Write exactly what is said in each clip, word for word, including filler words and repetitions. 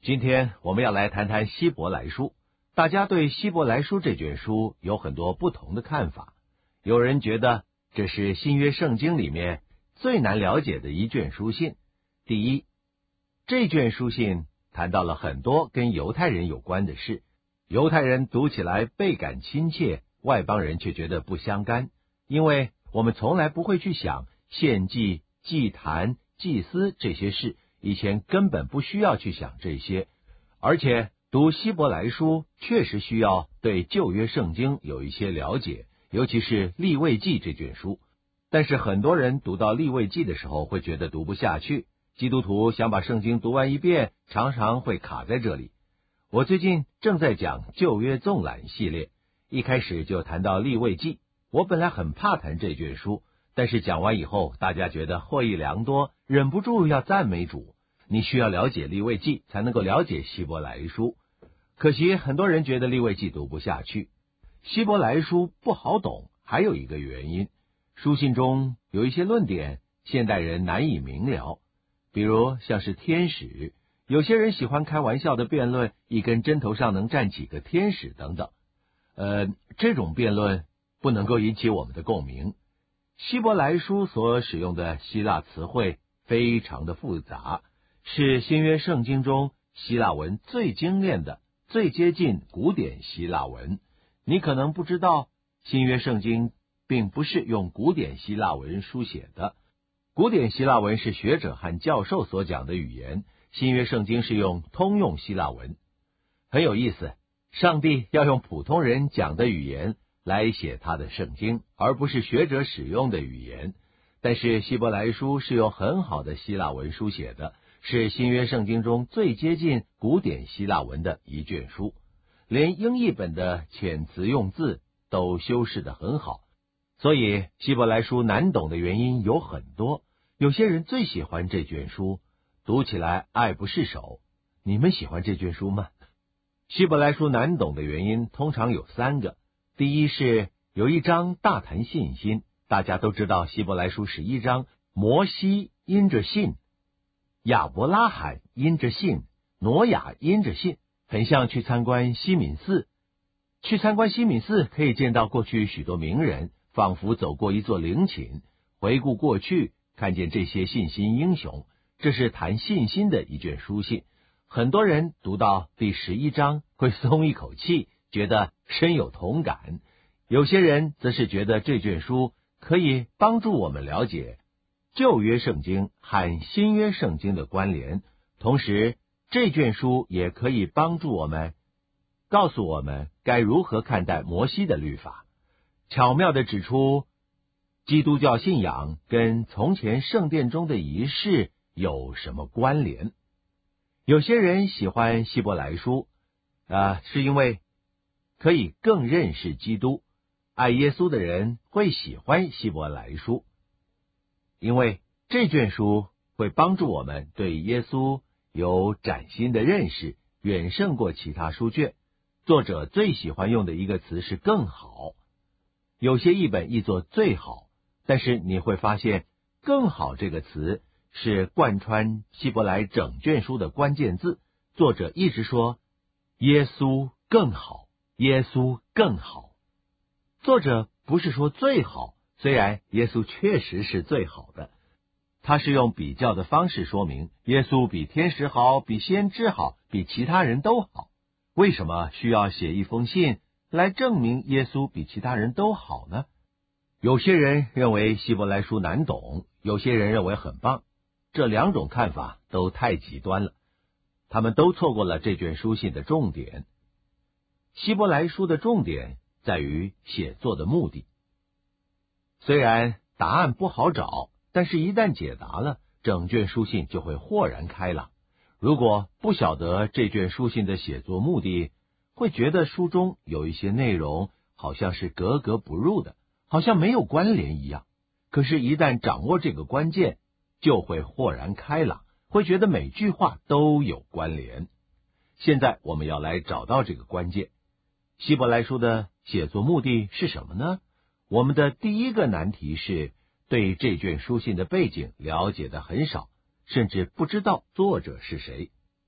今天我们要来谈谈希伯来书。大家对希伯来书这卷书有很多不同的看法。有人觉得这是新约圣经里面最难了解的一卷书信。第一，这卷书信谈到了很多跟犹太人有关的事，犹太人读起来倍感亲切，外邦人却觉得不相干，因为我们从来不会去想献祭、祭坛、祭司这些事，以前根本不需要去想这些。而且读希伯来书确实需要对旧约圣经有一些了解，尤其是利未记这卷书。但是很多人读到利未记的时候会觉得读不下去，基督徒想把圣经读完一遍，常常会卡在这里。我最近正在讲旧约纵览系列，一开始就谈到利未记。我本来很怕谈这卷书，但是讲完以后，大家觉得获益良多，忍不住要赞美主。你需要了解利未记，才能够了解希伯来书。可惜很多人觉得利未记读不下去。希伯来书不好懂，还有一个原因，书信中有一些论点，现代人难以明了。比如像是天使，有些人喜欢开玩笑的辩论，一根针头上能站几个天使等等。呃，这种辩论不能够引起我们的共鸣。希伯来书所使用的希腊词汇非常的复杂，是新约圣经中希腊文最精炼的，最接近古典希腊文。你可能不知道，新约圣经并不是用古典希腊文书写的。古典希腊文是学者和教授所讲的语言，新约圣经是用通用希腊文。很有意思，上帝要用普通人讲的语言来写他的圣经，而不是学者使用的语言。但是希伯来书是用很好的希腊文书写的，是新约圣经中最接近古典希腊文的一卷书，连英译本的遣词用字都修饰得很好。所以希伯来书难懂的原因有很多，有些人最喜欢这卷书，读起来爱不释手。你们喜欢这卷书吗？希伯来书难懂的原因通常有三个。第一是有一章大谈信心，大家都知道希伯来书十一章，摩西因着信，亚伯拉罕因着信，挪亚因着信，很像去参观西敏寺。去参观西敏寺可以见到过去许多名人，仿佛走过一座陵寝，回顾过去，看见这些信心英雄。这是谈信心的一卷书信。很多人读到第十一章会松一口气，觉得深有同感。有些人则是觉得这卷书可以帮助我们了解旧约圣经和新约圣经的关联，同时这卷书也可以帮助我们告诉我们该如何看待摩西的律法，巧妙地指出基督教信仰跟从前圣殿中的仪式有什么关联。有些人喜欢希伯来书，啊，是因为可以更认识基督。爱耶稣的人会喜欢希伯来书，因为这卷书会帮助我们对耶稣有崭新的认识，远胜过其他书卷。作者最喜欢用的一个词是更好，有些译本译作最好，但是你会发现更好这个词是贯穿希伯来整卷书的关键字。作者一直说耶稣更好，耶稣更好。作者不是说最好，虽然耶稣确实是最好的，他是用比较的方式说明耶稣比天使好，比先知好，比其他人都好。为什么需要写一封信来证明耶稣比其他人都好呢？有些人认为希伯来书难懂，有些人认为很棒，这两种看法都太极端了，他们都错过了这卷书信的重点。希伯来书的重点在于写作的目的。虽然答案不好找，但是一旦解答了，整卷书信就会豁然开朗。如果不晓得这卷书信的写作目的，会觉得书中有一些内容好像是格格不入的，好像没有关联一样。可是，一旦掌握这个关键，就会豁然开朗，会觉得每句话都有关联。现在我们要来找到这个关键。希伯来书的写作目的是什么呢？我们的第一个难题是对这卷书信的背景了解的很少，甚至不知道作者是谁。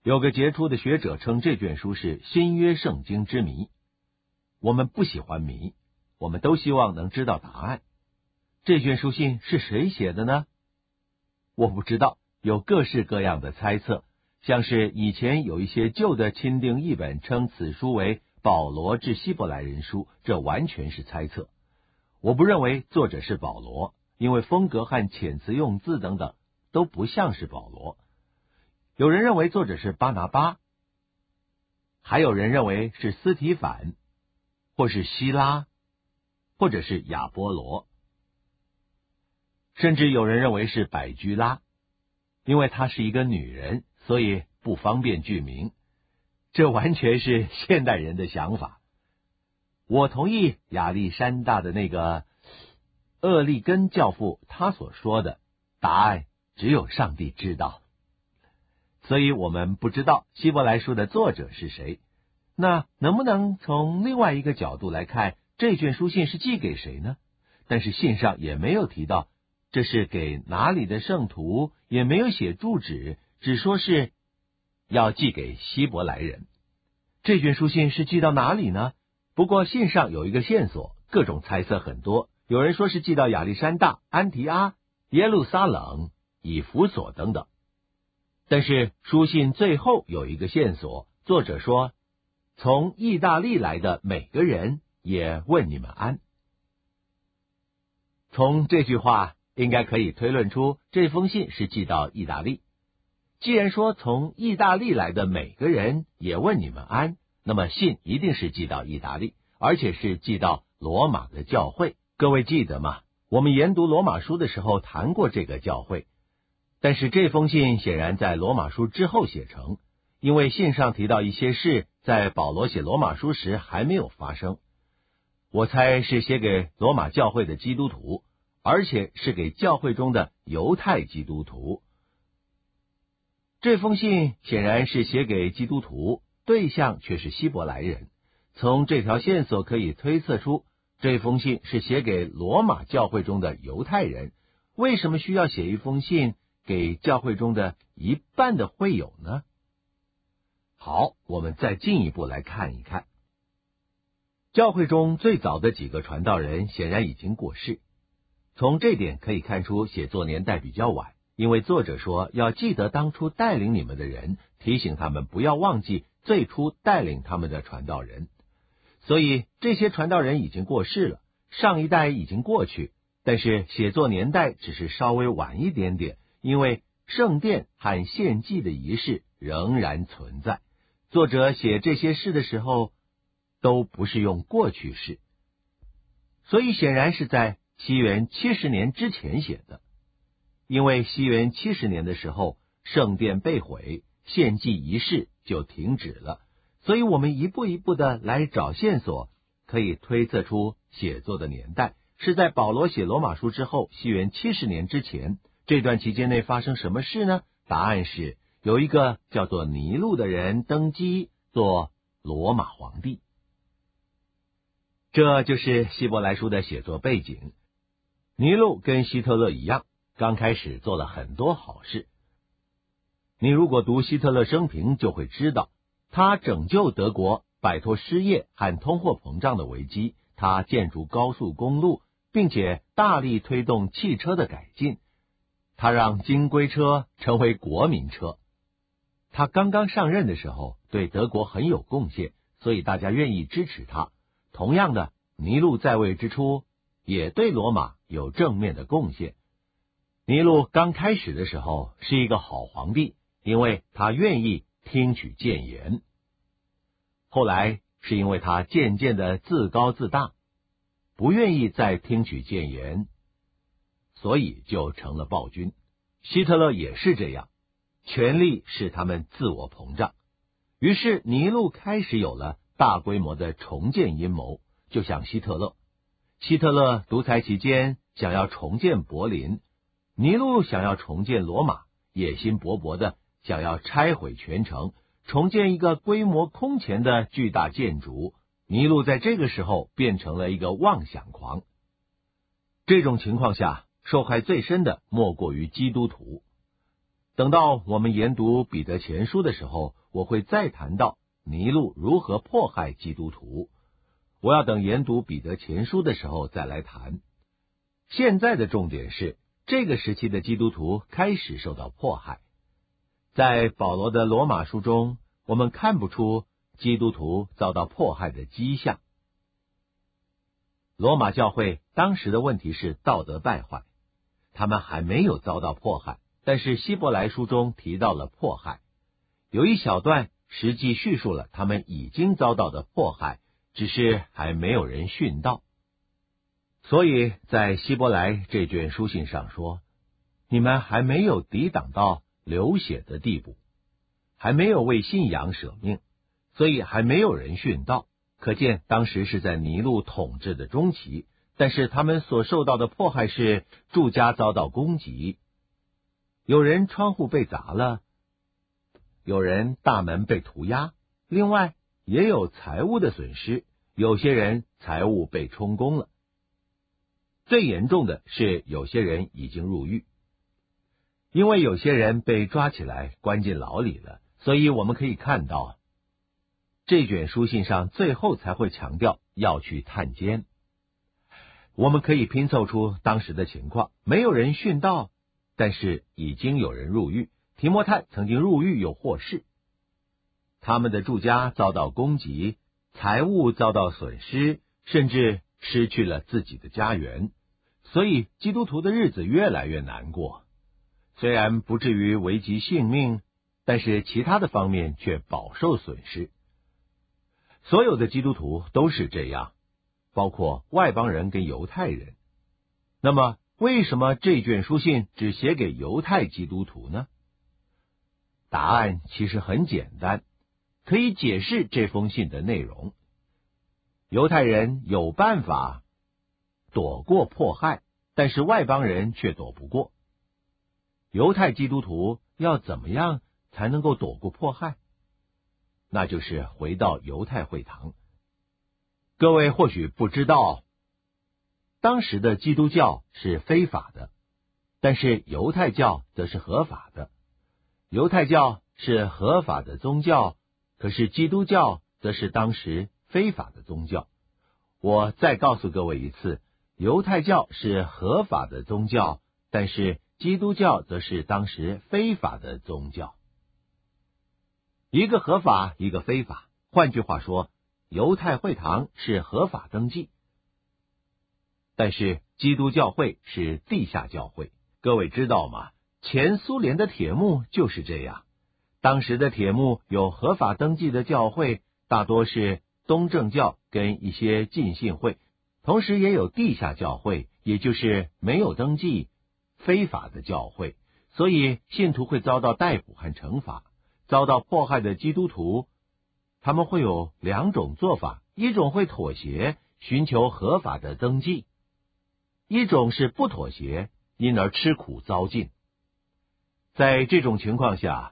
有个杰出的学者称这卷书是新约圣经之谜。我们不喜欢谜，我们都希望能知道答案。这卷书信是谁写的呢？我不知道，有各式各样的猜测，像是以前有一些旧的钦定译本称此书为保罗致希伯来人书，这完全是猜测。我不认为作者是保罗，因为风格和遣词用字等等都不像是保罗。有人认为作者是巴拿巴，还有人认为是斯提反，或是希拉，或者是亚波罗，甚至有人认为是百居拉，因为她是一个女人，所以不方便具名。这完全是现代人的想法。我同意亚历山大的那个厄利根教父他所说的，答案只有上帝知道。所以我们不知道希伯来书的作者是谁。那能不能从另外一个角度来看，这卷书信是寄给谁呢？但是信上也没有提到这是给哪里的圣徒，也没有写住址，只说是要寄给希伯来人。这卷书信是寄到哪里呢？不过信上有一个线索，各种猜测很多。有人说是寄到亚历山大、安提阿、耶路撒冷、以弗所等等。但是书信最后有一个线索，作者说，从意大利来的每个人也问你们安。从这句话应该可以推论出这封信是寄到意大利。既然说从意大利来的每个人也问你们安，那么信一定是寄到意大利，而且是寄到罗马的教会。各位记得吗？我们研读罗马书的时候谈过这个教会。但是这封信显然在罗马书之后写成，因为信上提到一些事在保罗写罗马书时还没有发生。我猜是写给罗马教会的基督徒，而且是给教会中的犹太基督徒。这封信显然是写给基督徒，对象却是希伯来人。从这条线索可以推测出，这封信是写给罗马教会中的犹太人。为什么需要写一封信给教会中的一半的会友呢？好，我们再进一步来看一看。教会中最早的几个传道人显然已经过世，从这点可以看出写作年代比较晚，因为作者说要记得当初带领你们的人，提醒他们不要忘记最初带领他们的传道人。所以这些传道人已经过世了，上一代已经过去，但是写作年代只是稍微晚一点点，因为圣殿和献祭的仪式仍然存在。作者写这些事的时候都不是用过去式，所以显然是在西元七十年之前写的。因为西元七十年的时候圣殿被毁，献祭仪式就停止了，所以我们一步一步的来找线索，可以推测出写作的年代是在保罗写罗马书之后，西元七十年之前。这段期间内发生什么事呢？答案是有一个叫做尼禄的人登基做罗马皇帝。这就是希伯来书的写作背景。尼禄跟希特勒一样，刚开始做了很多好事。你如果读希特勒生平，就会知道他拯救德国摆脱失业和通货膨胀的危机，他建筑高速公路，并且大力推动汽车的改进。他让金龟车成为国民车。他刚刚上任的时候对德国很有贡献，所以大家愿意支持他。同样的，尼禄在位之初也对罗马有正面的贡献。尼禄刚开始的时候是一个好皇帝，因为他愿意听取谏言。后来是因为他渐渐的自高自大，不愿意再听取谏言，所以就成了暴君。希特勒也是这样，权力使他们自我膨胀。于是尼禄开始有了大规模的重建阴谋，就像希特勒。希特勒独裁期间想要重建柏林，尼禄想要重建罗马，野心勃勃的想要拆毁全城，重建一个规模空前的巨大建筑。尼禄在这个时候变成了一个妄想狂。这种情况下受害最深的莫过于基督徒。 等到我们研读彼得前书的时候，我会再谈到尼禄如何迫害基督徒。我要等研读彼得前书的时候再来谈。现在的重点是，这个时期的基督徒开始受到迫害。在保罗的罗马书中，我们看不出基督徒遭到迫害的迹象。罗马教会当时的问题是道德败坏，他们还没有遭到迫害，但是希伯来书中提到了迫害，有一小段实际叙述了他们已经遭到的迫害，只是还没有人殉道。所以在希伯来这卷书信上说，你们还没有抵挡到流血的地步，还没有为信仰舍命，所以还没有人殉道。可见当时是在尼禄统治的中期，但是他们所受到的迫害是住家遭到攻击，有人窗户被砸了，有人大门被涂鸦，另外也有财物的损失，有些人财物被充公了。最严重的是有些人已经入狱，因为有些人被抓起来关进牢里了，所以我们可以看到这卷书信上最后才会强调要去探监。我们可以拼凑出当时的情况，没有人殉道，但是已经有人入狱。提摩太曾经入狱又获释，他们的住家遭到攻击，财物遭到损失，甚至失去了自己的家园，所以基督徒的日子越来越难过。虽然不至于危及性命，但是其他的方面却饱受损失。所有的基督徒都是这样，包括外邦人跟犹太人。那么为什么这卷书信只写给犹太基督徒呢？答案其实很简单，可以解释这封信的内容。犹太人有办法躲过迫害，但是外邦人却躲不过。犹太基督徒要怎么样才能够躲过迫害？那就是回到犹太会堂。各位或许不知道，当时的基督教是非法的，但是犹太教则是合法的。犹太教是合法的宗教，可是基督教则是当时非法的宗教。我再告诉各位一次，犹太教是合法的宗教，但是基督教则是当时非法的宗教。一个合法，一个非法。换句话说，犹太会堂是合法登记，但是基督教会是地下教会。各位知道吗？前苏联的铁幕就是这样。当时的铁幕有合法登记的教会，大多是东正教跟一些浸信会，同时也有地下教会，也就是没有登记非法的教会，所以信徒会遭到逮捕和惩罚。遭到迫害的基督徒，他们会有两种做法，一种会妥协，寻求合法的登记，一种是不妥协，因而吃苦遭尽。在这种情况下，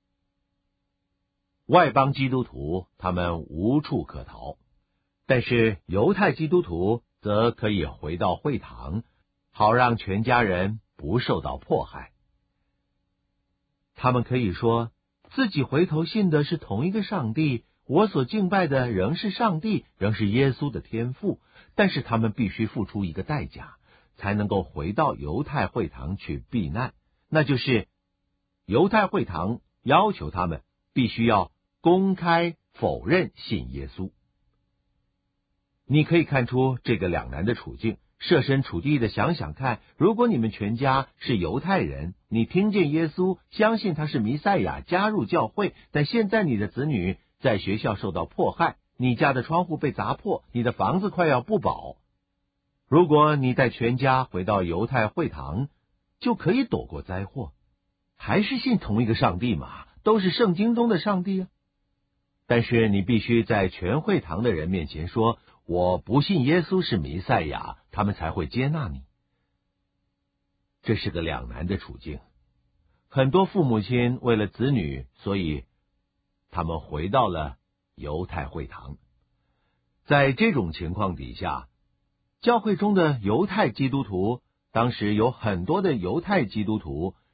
外邦基督徒他们无处可逃，但是犹太基督徒则可以回到会堂，好让全家人不受到迫害。他们可以说自己回头信的是同一个上帝，我所敬拜的仍是上帝，仍是耶稣的天父，但是他们必须付出一个代价，才能够回到犹太会堂去避难，那就是犹太会堂要求他们必须要公开否认信耶稣。你可以看出这个两难的处境，设身处地的想想看，如果你们全家是犹太人，你听见耶稣，相信他是弥赛亚，加入教会，但现在你的子女在学校受到迫害，你家的窗户被砸破，你的房子快要不保。如果你带全家回到犹太会堂，就可以躲过灾祸。还是信同一个上帝嘛，都是圣经中的上帝啊。但是你必须在全会堂的人面前说，我不信耶稣是弥赛亚，他们才会接纳你。这是个两难的处境。很多父母亲为了子女，所以他们回到了犹太会堂。在这种情况底下，教会中的犹太基督徒，当时有很多的犹太基督徒，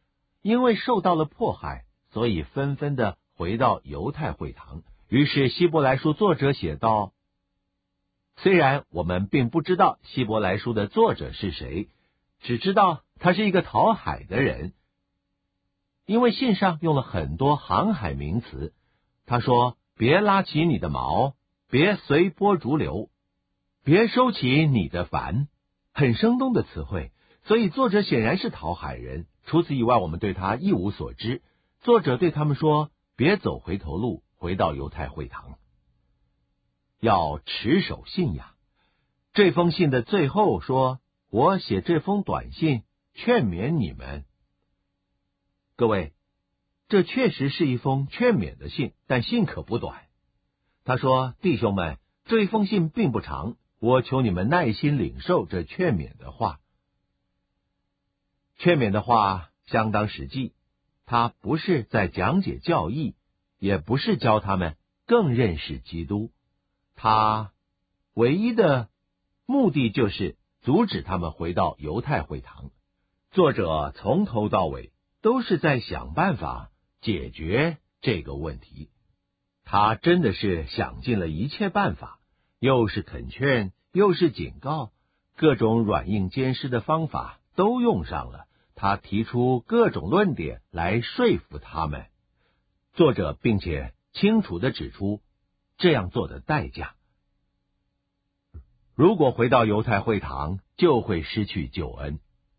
因为受到了迫害，所以纷纷的回到犹太会堂。于是希伯来书作者写道，虽然我们并不知道希伯来书的作者是谁，只知道他是一个讨海的人，因为信上用了很多航海名词。他说，别拉起你的锚，别随波逐流，别收起你的帆，很生动的词汇。所以作者显然是讨海人，除此以外我们对他一无所知。作者对他们说，别走回头路，回到犹太会堂，要持守信仰。这封信的最后说，我写这封短信劝勉你们。各位，这确实是一封劝勉的信，但信可不短。他说，弟兄们，这一封信并不长，我求你们耐心领受这劝勉的话。劝勉的话相当实际，他不是在讲解教义，也不是教他们更认识基督，他唯一的目的就是阻止他们回到犹太会堂。作者从头到尾都是在想办法解决这个问题，他真的是想尽了一切办法，又是恳劝，又是警告，各种软硬兼施的方法都用上了。他提出各种论点来说服他们，作者并且清楚地指出这样做的代价。如果回到犹太会堂，就会失去救恩。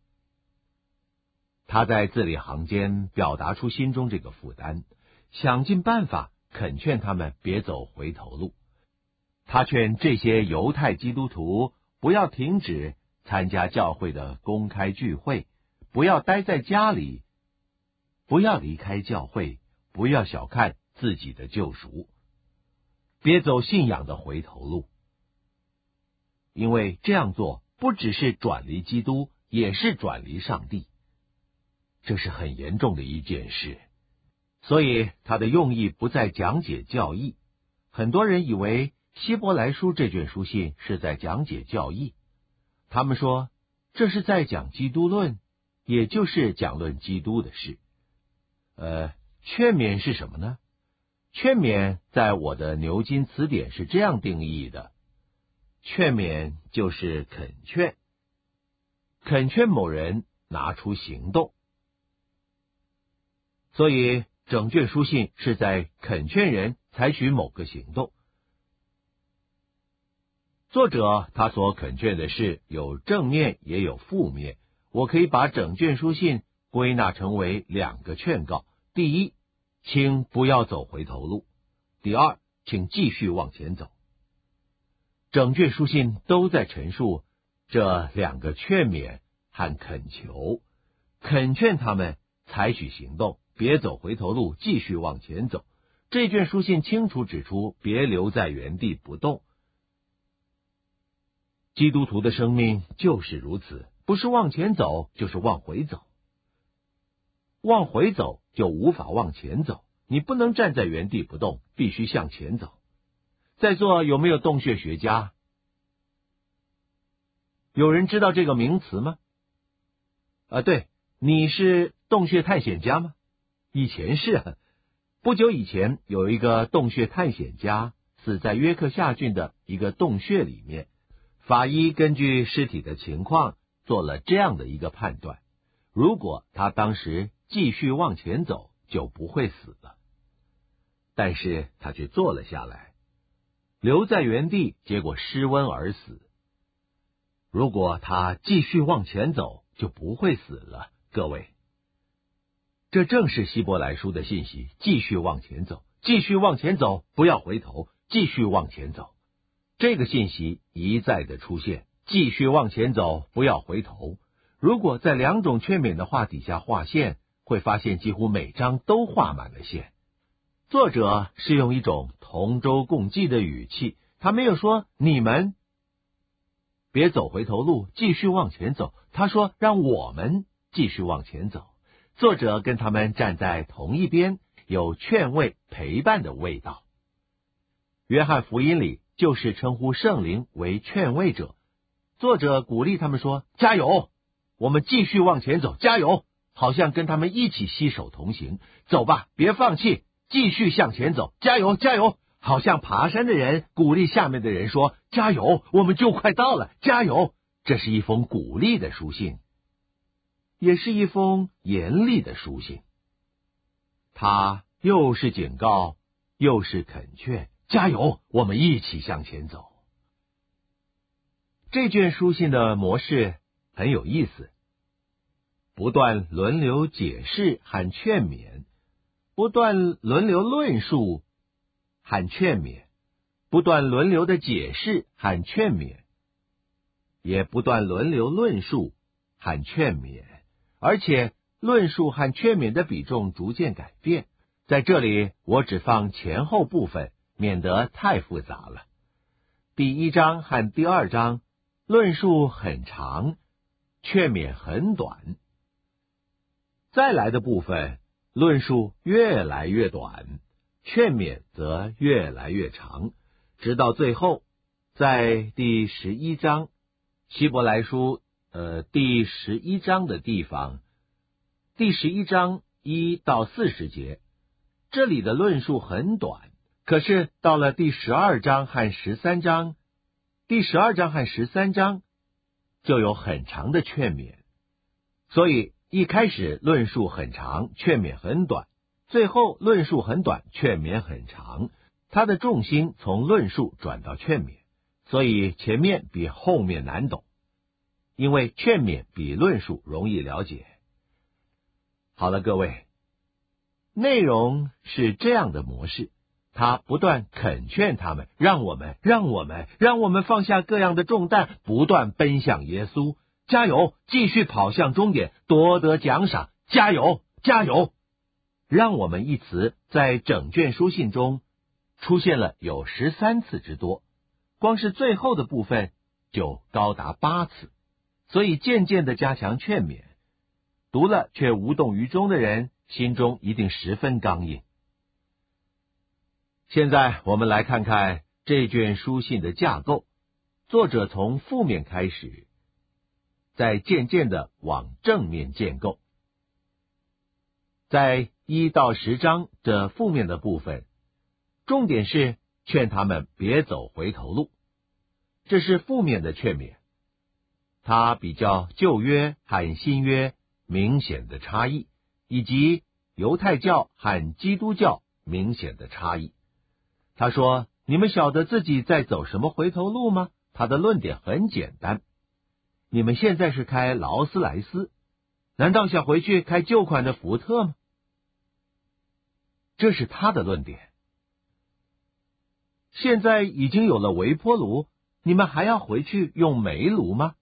他在字里行间表达出心中这个负担，想尽办法恳劝他们别走回头路。他劝这些犹太基督徒不要停止参加教会的公开聚会，不要待在家里，不要离开教会，不要小看自己的救赎，别走信仰的回头路。因为这样做不只是转离基督，也是转离上帝，这是很严重的一件事。所以他的用意不在讲解教义。很多人以为希伯来书这卷书信是在讲解教义，他们说这是在讲基督论，也就是讲论基督的事。呃，劝勉是什么呢？劝勉在我的牛津词典是这样定义的：劝勉就是恳劝，恳劝某人拿出行动。所以整卷书信是在恳劝人采取某个行动。作者他所恳劝的事有正面也有负面，我可以把整卷书信归纳成为两个劝告：第一，请不要走回头路；第二，请继续往前走。整卷书信都在陈述这两个劝勉和恳求，恳劝他们采取行动，别走回头路，继续往前走。这卷书信清楚指出，别留在原地不动。基督徒的生命就是如此，不是往前走，就是往回走。往回走就无法往前走，你不能站在原地不动，必须向前走。在座有没有洞穴学家？有人知道这个名词吗？啊，对，你是洞穴探险家吗？以前是啊。不久以前有一个洞穴探险家死在约克夏郡的一个洞穴里面，法医根据尸体的情况做了这样的一个判断：如果他当时继续往前走，就不会死了。但是他却坐了下来，留在原地，结果失温而死。如果他继续往前走，就不会死了。各位，这正是希伯来书的信息：继续往前走，继续往前走，不要回头，继续往前走。这个信息一再的出现，继续往前走，不要回头。如果在两种劝勉的话底下画线，会发现几乎每章都画满了线。作者是用一种同舟共济的语气，他没有说你们别走回头路，继续往前走，他说让我们继续往前走。作者跟他们站在同一边，有劝慰陪伴的味道。约翰福音里就是称呼圣灵为劝慰者，作者鼓励他们说：加油，我们继续往前走，加油， 好像跟他们一起携手同行。走吧，别放弃，继续向前走，加油，加油！好像爬山的人鼓励下面的人说：加油，我们就快到了，加油！这是一封鼓励的书信，也是一封严厉的书信。它又是警告，又是恳劝，加油，我们一起向前走。这卷书信的模式很有意思，不断轮流解释和劝勉，不断轮流论述和劝勉，不断轮流的解释和劝勉，也不断轮流论述和劝勉，而且论述和劝勉的比重逐渐改变。在这里我只放前后部分，免得太复杂了。第一章和第二章论述很长，劝勉很短。再来的部分，论述越来越短，劝勉则越来越长，直到最后，在第十一章，希伯来书呃第十一章的地方，第十一章一到四十节，这里的论述很短，可是到了第十二章和十三章，第十二章和十三章就有很长的劝勉，所以一开始论述很长，劝勉很短，最后论述很短，劝勉很长，它的重心从论述转到劝勉，所以前面比后面难懂，因为劝勉比论述容易了解。好了，各位，内容是这样的模式，他不断恳劝他们，让我们让我们让我们放下各样的重担，不断奔向耶稣，加油，继续跑向终点，夺得奖赏，加油加油。让我们一词在整卷书信中出现了有十三次之多，光是最后的部分就高达八次，所以渐渐的加强劝勉，读了却无动于衷的人心中一定十分刚硬。现在我们来看看这卷书信的架构，作者从负面开始，再渐渐的往正面建构。在一到十章这负面的部分，重点是劝他们别走回头路，这是负面的劝勉，它比较旧约和新约明显的差异，以及犹太教和基督教明显的差异。他说，你们晓得自己在走什么回头路吗？他的论点很简单，你们现在是开劳斯莱斯，难道想回去开旧款的福特吗？这是他的论点。现在已经有了微波炉，你们还要回去用煤炉吗？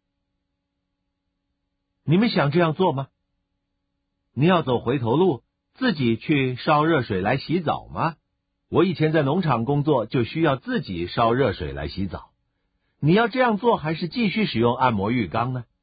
你们想这样做吗？你要走回头路，自己去烧热水来洗澡吗？我以前在农场工作，就需要自己烧热水来洗澡。你要这样做，还是继续使用按摩浴缸呢？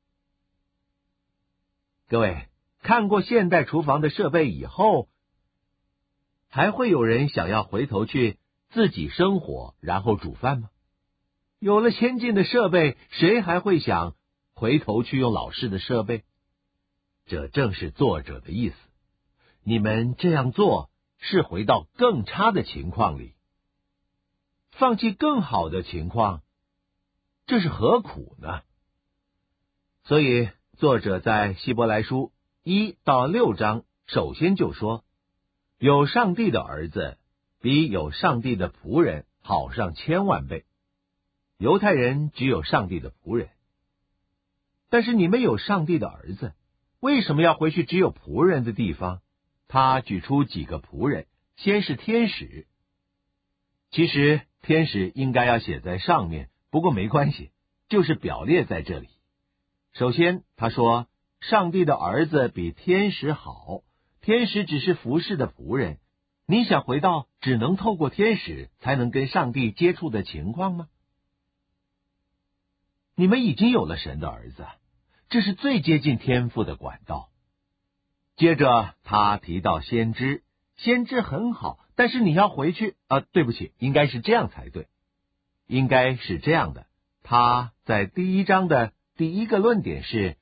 各位，看过现代厨房的设备以后，还会有人想要回头去自己生火，然后煮饭吗？有了先进的设备，谁还会想回头去用老式的设备？这正是作者的意思。你们这样做是回到更差的情况里，放弃更好的情况，这是何苦呢？所以作者在希伯来书一到六章首先就说，有上帝的儿子比有上帝的仆人好上千万倍。犹太人只有上帝的仆人，但是你们有上帝的儿子，为什么要回去只有仆人的地方？他举出几个仆人，先是天使。其实天使应该要写在上面，不过没关系，就是表列在这里。首先他说，上帝的儿子比天使好，天使只是服侍的仆人。你想回到只能透过天使才能跟上帝接触的情况吗？你们已经有了神的儿子，这是最接近天父的管道。接着他提到先知，先知很好，但是你要回去啊，对不起，应该是这样才对，应该是这样的。他在第一章的第一个论点是，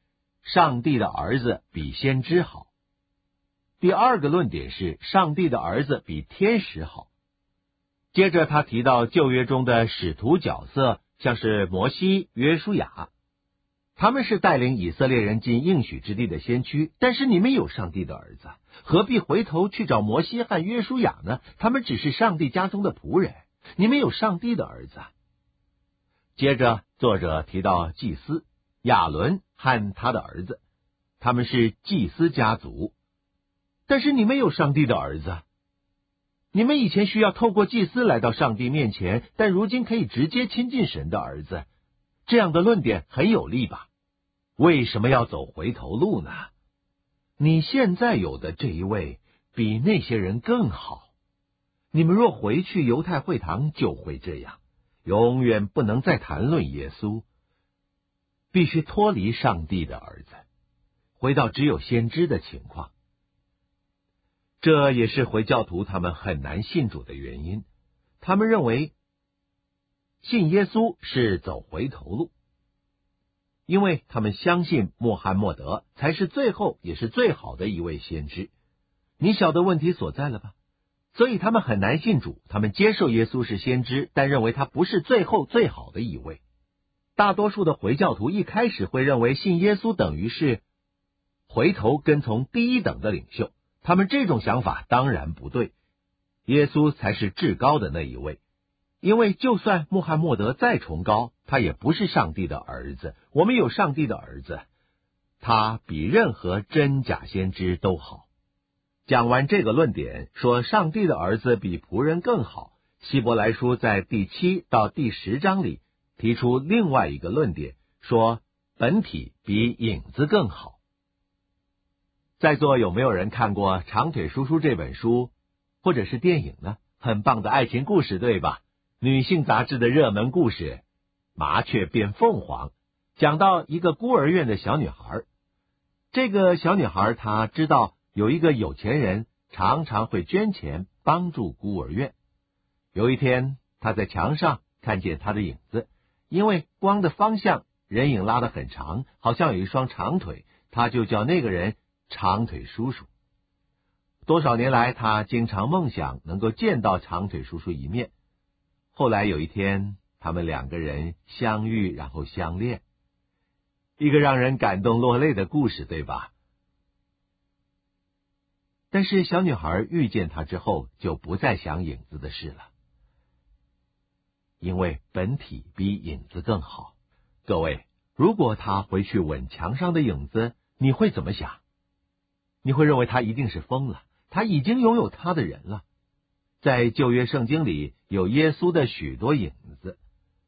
上帝的儿子比先知好。第二个论点是上帝的儿子比天使好。接着他提到旧约中的使徒角色，像是摩西、约书亚，他们是带领以色列人进应许之地的先驱，但是你们有上帝的儿子，何必回头去找摩西和约书亚呢？他们只是上帝家中的仆人，你们有上帝的儿子。接着作者提到祭司亚伦和他的儿子，他们是祭司家族，但是你们有上帝的儿子。你们以前需要透过祭司来到上帝面前，但如今可以直接亲近神的儿子。这样的论点很有力吧？为什么要走回头路呢？你现在有的这一位比那些人更好。你们若回去犹太会堂，就会这样，永远不能再谈论耶稣，必须脱离上帝的儿子，回到只有先知的情况。这也是回教徒他们很难信主的原因。他们认为信耶稣是走回头路，因为他们相信穆罕默德才是最后也是最好的一位先知。你晓得问题所在了吧？所以他们很难信主，他们接受耶稣是先知，但认为他不是最后最好的一位。大多数的回教徒一开始会认为信耶稣等于是回头跟从第一等的领袖，他们这种想法当然不对，耶稣才是至高的那一位。因为就算穆罕默德再崇高，他也不是上帝的儿子。我们有上帝的儿子，他比任何真假先知都好。讲完这个论点，说上帝的儿子比仆人更好，希伯来书在第七到第十章里提出另外一个论点，说本体比影子更好。在座有没有人看过《长腿叔叔》这本书或者是电影呢？很棒的爱情故事，对吧？女性杂志的热门故事《麻雀变凤凰》，讲到一个孤儿院的小女孩。这个小女孩她知道有一个有钱人常常会捐钱帮助孤儿院。有一天她在墙上看见他的影子，因为光的方向人影拉得很长，好像有一双长腿，她就叫那个人长腿叔叔。多少年来她经常梦想能够见到长腿叔叔一面。后来有一天他们两个人相遇，然后相恋，一个让人感动落泪的故事，对吧？但是小女孩遇见他之后就不再想影子的事了，因为本体比影子更好。各位，如果他回去吻墙上的影子，你会怎么想？你会认为他一定是疯了，他已经拥有他的人了。在旧约圣经里有耶稣的许多影子，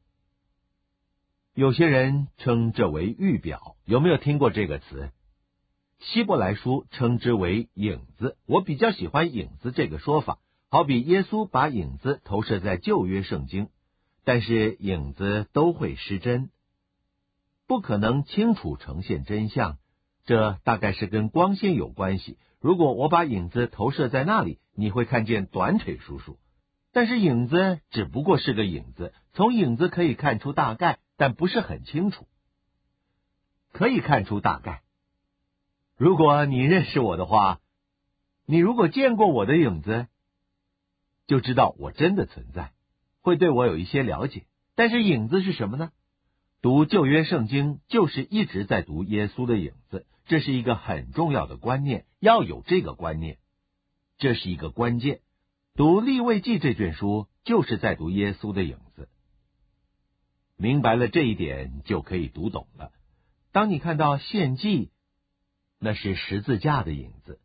有些人称这为预表，有没有听过这个词？希伯来书称之为影子，我比较喜欢影子这个说法，好比耶稣把影子投射在旧约圣经，但是影子都会失真，不可能清楚呈现真相，这大概是跟光线有关系。如果我把影子投射在那里，你会看见短腿叔叔，但是影子只不过是个影子，从影子可以看出大概，但不是很清楚。可以看出大概。如果你认识我的话，你如果见过我的影子，就知道我真的存在，会对我有一些了解。但是影子是什么呢？读旧约圣经就是一直在读耶稣的影子，这是一个很重要的观念，要有这个观念，这是一个关键。读利未记这卷书就是在读耶稣的影子，明白了这一点就可以读懂了。当你看到献祭，那是十字架的影子，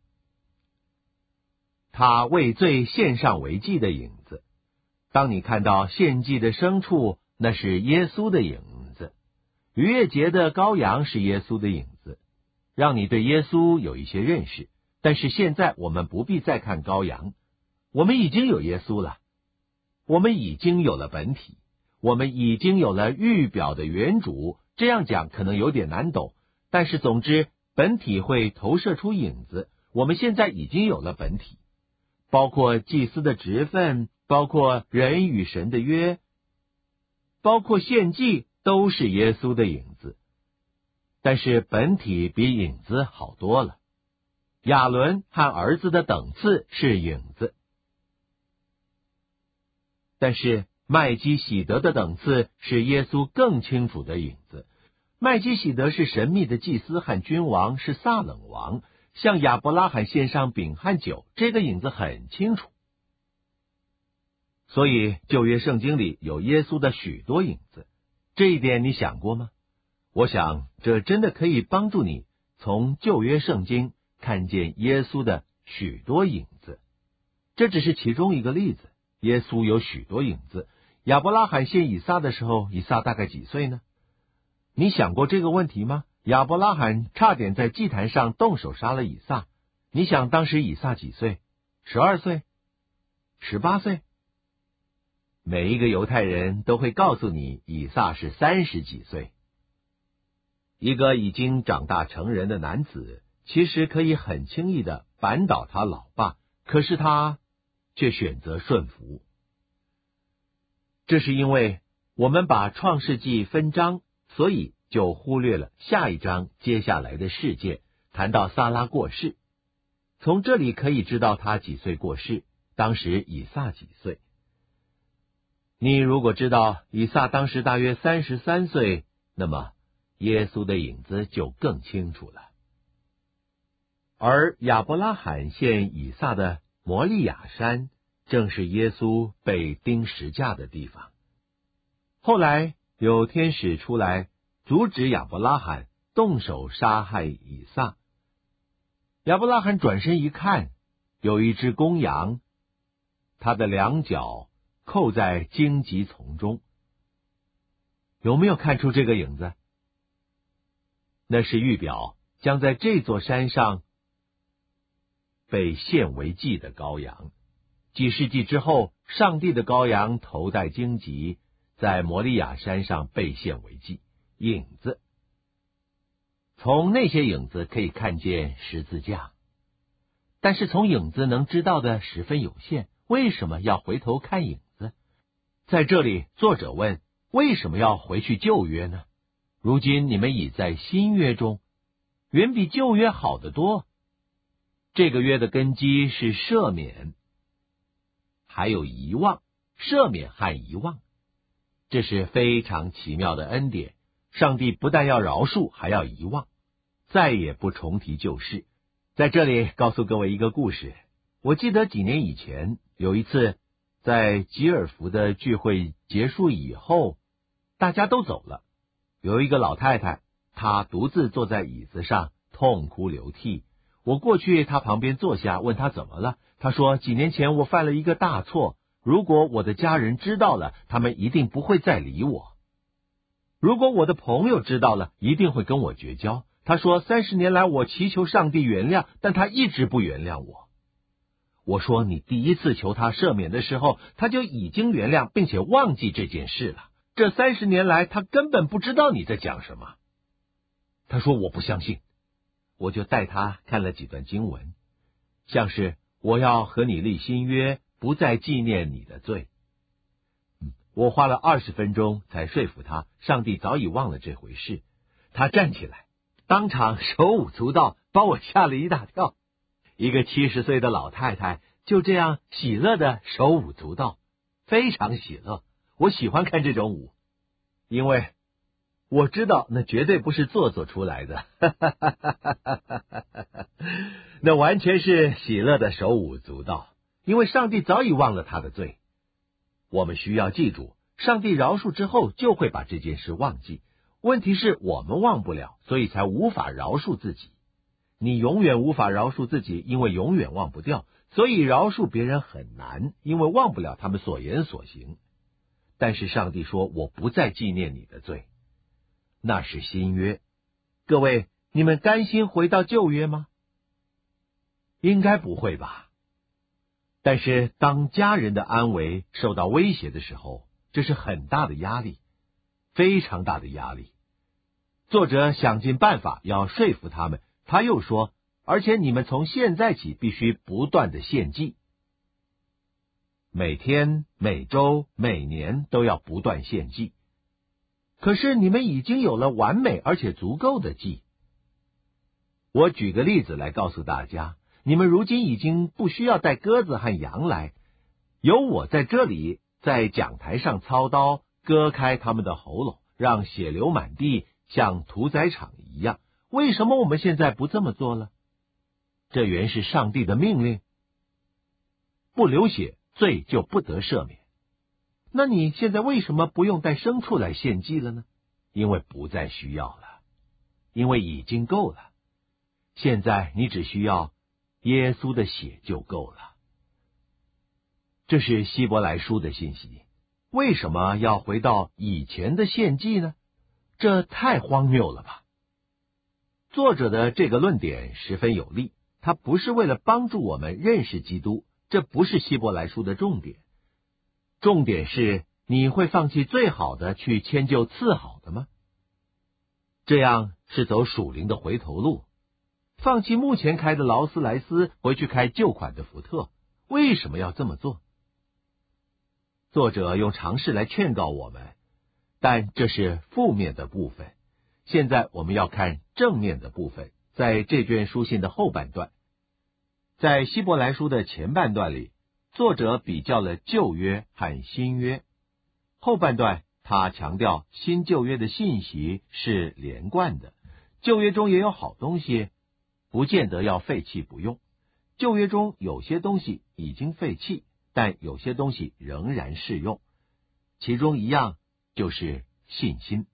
他为罪献上为祭的影子。当你看到献祭的牲畜，那是耶稣的影子。逾越节的羔羊是耶稣的影子，让你对耶稣有一些认识。但是现在我们不必再看羔羊，我们已经有耶稣了，我们已经有了本体，我们已经有了预表的原主。这样讲可能有点难懂，但是总之本体会投射出影子，我们现在已经有了本体，包括祭司的职分，包括人与神的约，包括献祭，都是耶稣的影子。 但是本体比影子好多了。亚伦和儿子的等次是影子，但是麦基洗德的等次是耶稣更清楚的影子。麦基洗德是神秘的祭司和君王，是撒冷王，向亚伯拉罕献上饼和酒，这个影子很清楚。所以旧约圣经里有耶稣的许多影子，这一点你想过吗？我想这真的可以帮助你从旧约圣经看见耶稣的许多影子。这只是其中一个例子，耶稣有许多影子。亚伯拉罕献以撒的时候，以撒大概几岁呢？你想过这个问题吗？亚伯拉罕差点在祭坛上动手杀了以撒，你想当时以撒几岁？十二岁？十八岁？每一个犹太人都会告诉你，以撒是三十几岁。一个已经长大成人的男子，其实可以很轻易的扳倒他老爸，可是他却选择顺服。这是因为我们把创世纪分章，所以就忽略了下一章接下来的事件，谈到撒拉过世。从这里可以知道他几岁过世，当时以撒几岁。你如果知道以撒当时大约三十三岁，那么耶稣的影子就更清楚了。而亚伯拉罕献以撒的摩利亚山，正是耶稣被钉十架的地方。后来有天使出来阻止亚伯拉罕动手杀害以撒。亚伯拉罕转身一看，有一只公羊，它的两脚扣在荆棘丛中。有没有看出这个影子？那是预表将在这座山上被献为祭的羔羊。几世纪之后，上帝的羔羊头戴荆棘，在摩利亚山上被献为祭。影子，从那些影子可以看见十字架，但是从影子能知道的十分有限。为什么要回头看影子？在这里，作者问，为什么要回去旧约呢？如今你们已在新约中，远比旧约好得多。这个约的根基是赦免，还有遗忘。赦免和遗忘，这是非常奇妙的恩典。上帝不但要饶恕，还要遗忘，再也不重提旧事。在这里告诉各位一个故事。我记得几年以前，有一次在吉尔福的聚会结束以后，大家都走了，有一个老太太，她独自坐在椅子上痛哭流涕。我过去她旁边坐下，问她怎么了。她说，几年前我犯了一个大错，如果我的家人知道了，他们一定不会再理我。如果我的朋友知道了，一定会跟我绝交。他说，三十年来我祈求上帝原谅，但他一直不原谅我。我说，你第一次求他赦免的时候，他就已经原谅并且忘记这件事了。这三十年来，他根本不知道你在讲什么。他说，我不相信。我就带他看了几段经文，像是我要和你立新约，不再纪念你的罪。我花了二十分钟才说服他，上帝早已忘了这回事。他站起来，当场手舞足蹈，把我吓了一大跳。一个七十岁的老太太就这样喜乐的手舞足蹈，非常喜乐。我喜欢看这种舞，因为我知道那绝对不是做作出来的，那完全是喜乐的手舞足蹈，因为上帝早已忘了他的罪。我们需要记住，上帝饶恕之后就会把这件事忘记。问题是我们忘不了，所以才无法饶恕自己。你永远无法饶恕自己，因为永远忘不掉，所以饶恕别人很难，因为忘不了他们所言所行。但是上帝说，我不再纪念你的罪，那是新约。各位，你们甘心回到旧约吗？应该不会吧。但是当家人的安危受到威胁的时候，这是很大的压力，非常大的压力。作者想尽办法要说服他们，他又说，而且你们从现在起必须不断的献祭，每天、每周、每年都要不断献祭。 可是你们已经有了完美而且足够的祭。我举个例子来告诉大家，你们如今已经不需要带鸽子和羊来，有我在这里在讲台上操刀，割开他们的喉咙，让血流满地，像屠宰场一样。为什么我们现在不这么做了？这原是上帝的命令，不流血，罪就不得赦免。那你现在为什么不用带牲畜来献祭了呢？因为不再需要了，因为已经够了。现在你只需要耶稣的血就够了。这是希伯来书的信息。为什么要回到以前的献祭呢？这太荒谬了吧！作者的这个论点十分有力，他不是为了帮助我们认识基督，这不是希伯来书的重点。重点是，你会放弃最好的去迁就次好的吗？这样是走属灵的回头路，放弃目前开的劳斯莱斯，回去开旧款的福特。为什么要这么做？作者用常识来劝告我们，但这是负面的部分。现在我们要看正面的部分，在这卷书信的后半段。在希伯来书的前半段里，作者比较了旧约和新约，后半段他强调新旧约的信息是连贯的，旧约中也有好东西，不见得要废弃不用。旧约中有些东西已经废弃，但有些东西仍然适用，其中一样就是信心。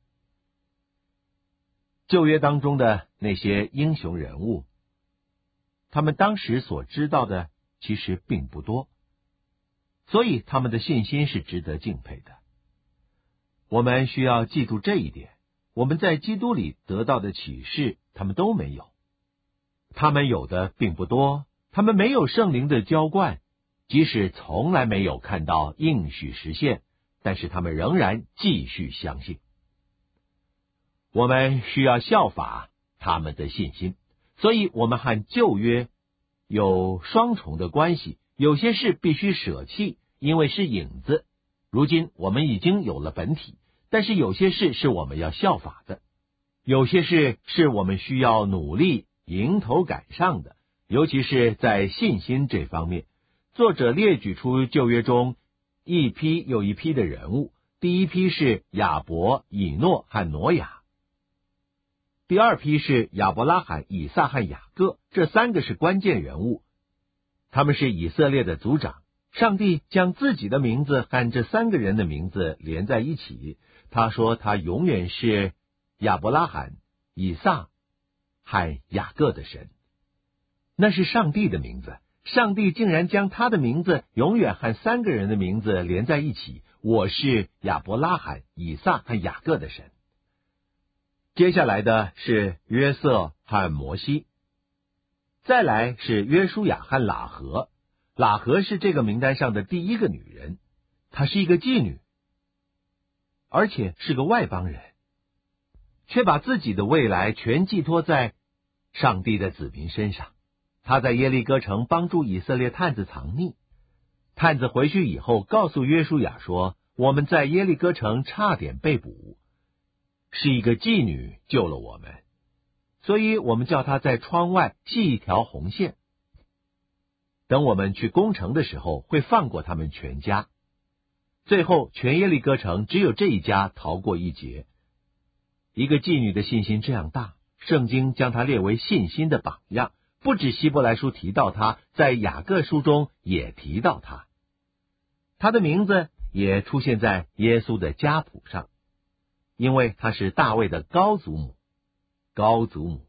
旧约当中的那些英雄人物，他们当时所知道的其实并不多，所以他们的信心是值得敬佩的。我们需要记住这一点，我们在基督里得到的启示，他们都没有。他们有的并不多，他们没有圣灵的浇灌，即使从来没有看到应许实现，但是他们仍然继续相信。我们需要效法他们的信心，所以我们和旧约有双重的关系，有些事必须舍弃，因为是影子。如今我们已经有了本体，但是有些事是我们要效法的，有些事是我们需要努力迎头赶上的，尤其是在信心这方面。作者列举出旧约中一批又一批的人物，第一批是亚伯、以诺和挪亚，第二批是亚伯拉罕、以撒和雅各，这三个是关键人物，他们是以色列的族长。上帝将自己的名字和这三个人的名字连在一起，他说他永远是亚伯拉罕、以撒和雅各的神，那是上帝的名字。上帝竟然将他的名字永远和三个人的名字连在一起，我是亚伯拉罕、以撒和雅各的神。接下来的是约瑟和摩西，再来是约书亚和喇合。喇合是这个名单上的第一个女人，她是一个妓女，而且是个外邦人，却把自己的未来全寄托在上帝的子民身上。她在耶利哥城帮助以色列探子藏匿，探子回去以后告诉约书亚说，我们在耶利哥城差点被捕，是一个妓女救了我们，所以我们叫她在窗外系一条红线，等我们去攻城的时候会放过他们全家。最后全耶利哥城只有这一家逃过一劫。一个妓女的信心这样大，圣经将她列为信心的榜样，不止希伯来书提到她，在雅各书中也提到她，她的名字也出现在耶稣的家谱上，因为她是大卫的高祖母。高祖母，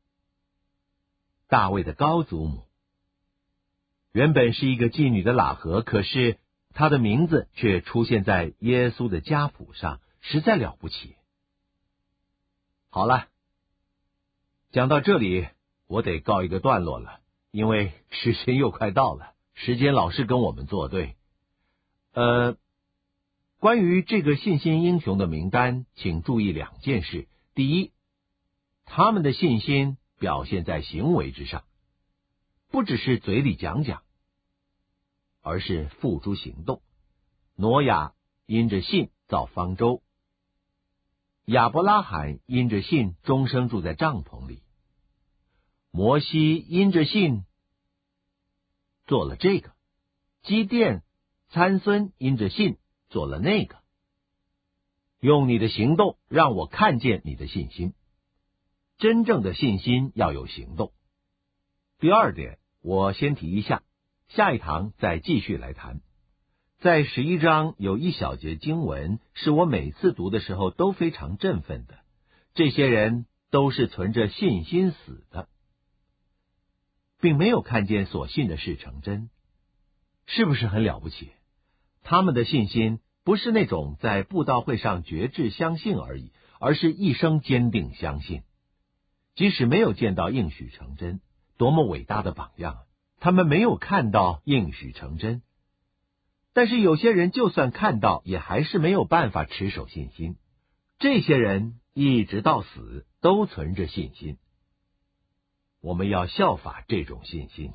大卫的高祖母原本是一个妓女的喇合，可是她的名字却出现在耶稣的家谱上，实在了不起。好了，讲到这里我得告一个段落了，因为时间又快到了，时间老是跟我们作对。呃，关于这个信心英雄的名单，请注意两件事。第一，他们的信心表现在行为之上，不只是嘴里讲讲，而是付诸行动。挪亚因着信造方舟， 亚伯拉罕因着信终生住在帐篷里，摩西因着信做了这个，基甸、参孙因着信做了那个。用你的行动让我看见你的信心。真正的信心要有行动。第二点，我先提一下，下一堂再继续来谈。在十一章有一小节经文是我每次读的时候都非常振奋的。这些人都是存着信心死的，并没有看见所信的事成真，是不是很了不起？他们的信心不是那种在布道会上决志相信而已，而是一生坚定相信。即使没有见到应许成真，多么伟大的榜样！他们没有看到应许成真，但是有些人就算看到，也还是没有办法持守信心。这些人一直到死都存着信心。我们要效法这种信心。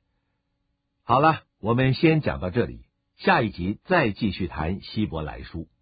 好了，我们先讲到这里，下一集再继续谈希伯来书。